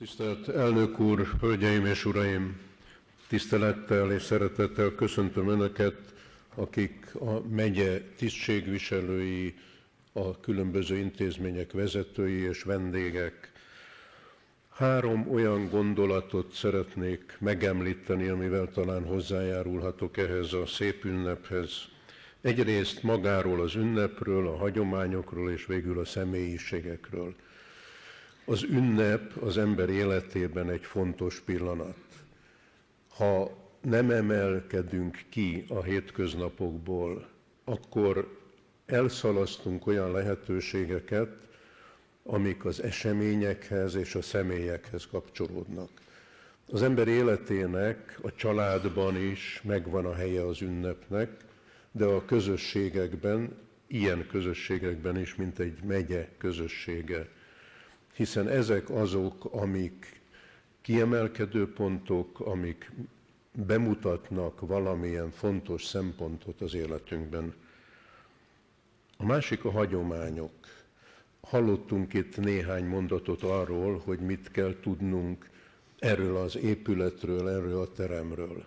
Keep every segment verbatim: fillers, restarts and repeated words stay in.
Tisztelt elnök úr, hölgyeim és uraim! Tisztelettel és szeretettel köszöntöm Önöket, akik a megye tisztségviselői, a különböző intézmények vezetői és vendégek. Három olyan gondolatot szeretnék megemlíteni, amivel talán hozzájárulhatok ehhez a szép ünnephez. Egyrészt magáról az ünnepről, a hagyományokról és végül a személyiségekről. Az ünnep az ember életében egy fontos pillanat. Ha nem emelkedünk ki a hétköznapokból, akkor elszalasztunk olyan lehetőségeket, amik az eseményekhez és a személyekhez kapcsolódnak. Az ember életének a családban is megvan a helye az ünnepnek, de a közösségekben, ilyen közösségekben is, mint egy megye közössége. Hiszen ezek azok, amik kiemelkedő pontok, amik bemutatnak valamilyen fontos szempontot az életünkben. A másik a hagyományok. Hallottunk itt néhány mondatot arról, hogy mit kell tudnunk erről az épületről, erről a teremről.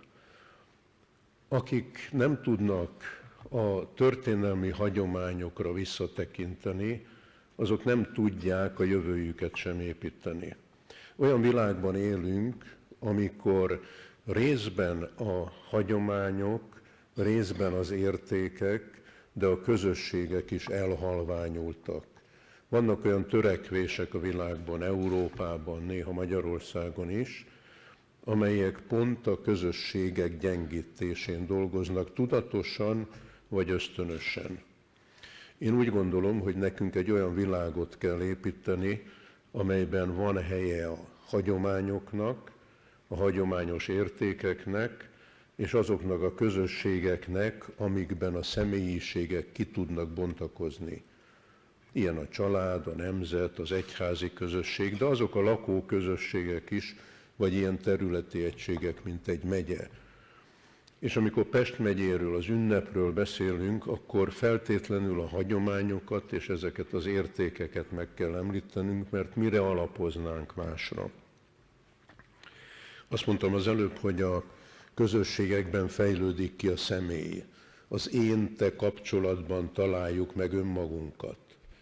Akik nem tudnak a történelmi hagyományokra visszatekinteni, azok nem tudják a jövőjüket sem építeni. Olyan világban élünk, amikor részben a hagyományok, részben az értékek, de a közösségek is elhalványultak. Vannak olyan törekvések a világban, Európában, néha Magyarországon is, amelyek pont a közösségek gyengítésén dolgoznak, tudatosan vagy ösztönösen. Én úgy gondolom, hogy nekünk egy olyan világot kell építeni, amelyben van helye a hagyományoknak, a hagyományos értékeknek, és azoknak a közösségeknek, amikben a személyiségek ki tudnak bontakozni. Ilyen a család, a nemzet, az egyházi közösség, de azok a lakóközösségek is, vagy ilyen területi egységek, mint egy megye. És amikor Pest megyéről, az ünnepről beszélünk, akkor feltétlenül a hagyományokat és ezeket az értékeket meg kell említenünk, mert mire alapoznánk másra. Azt mondtam az előbb, hogy a közösségekben fejlődik ki a személy. Az én-te kapcsolatban találjuk meg önmagunkat.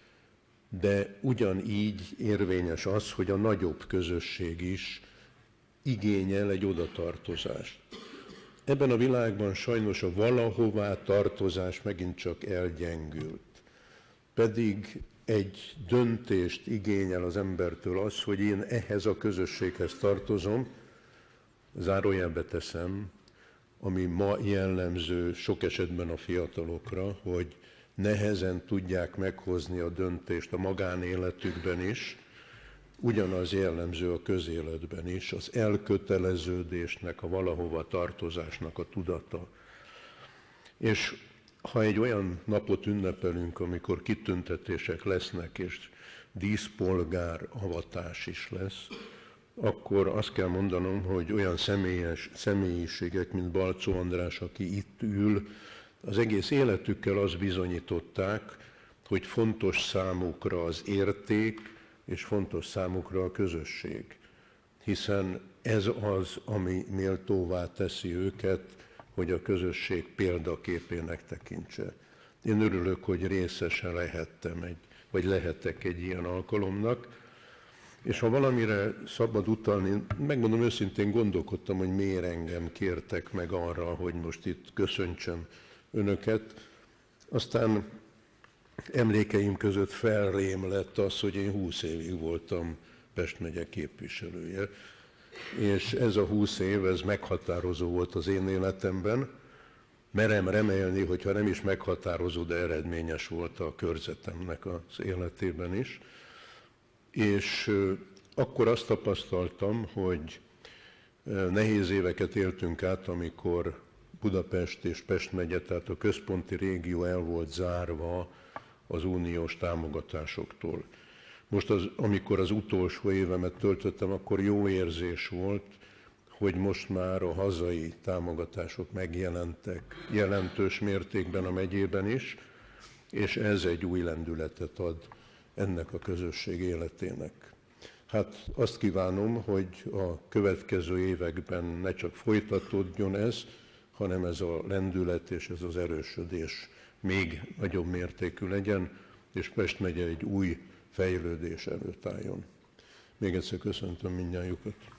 De ugyanígy érvényes az, hogy a nagyobb közösség is igényel egy odatartozást. Ebben a világban sajnos a valahová tartozás megint csak elgyengült. Pedig egy döntést igényel az embertől az, hogy én ehhez a közösséghez tartozom, zárójelbe teszem, ami ma jellemző sok esetben a fiatalokra, hogy nehezen tudják meghozni a döntést a magánéletükben is, ugyanaz jellemző a közéletben is, az elköteleződésnek, a valahova tartozásnak a tudata. És ha egy olyan napot ünnepelünk, amikor kitüntetések lesznek, és díszpolgár avatás is lesz, akkor azt kell mondanom, hogy olyan személyes, személyiségek, mint Balczó András, aki itt ül, az egész életükkel azt bizonyították, hogy fontos számukra az érték, és fontos számukra a közösség. Hiszen ez az, ami méltóvá teszi őket, hogy a közösség példaképének tekintse. Én örülök, hogy részese lehettem egy, vagy lehetek egy ilyen alkalomnak, és ha valamire szabad utalni, megmondom őszintén, gondolkodtam, hogy miért engem kértek meg arra, hogy most itt köszöntsem önöket. Aztán emlékeim között felrém lett az, hogy én húsz évig voltam Pest megye képviselője, és ez a húsz év, ez meghatározó volt az én életemben. Merem remélni, hogyha nem is meghatározó, de eredményes volt a körzetemnek az életében is. És akkor azt tapasztaltam, hogy nehéz éveket éltünk át, amikor Budapest és Pest megye, tehát a központi régió el volt zárva az uniós támogatásoktól. Most, az, amikor az utolsó évemet töltöttem, akkor jó érzés volt, hogy most már a hazai támogatások megjelentek jelentős mértékben a megyében is, és ez egy új lendületet ad ennek a közösség életének. Hát azt kívánom, hogy a következő években ne csak folytatódjon ez, hanem ez a lendület és ez az erősödés még nagyobb mértékű legyen, és Pest megye egy új fejlődés előtt álljon. Még egyszer köszöntöm mindnyájukat.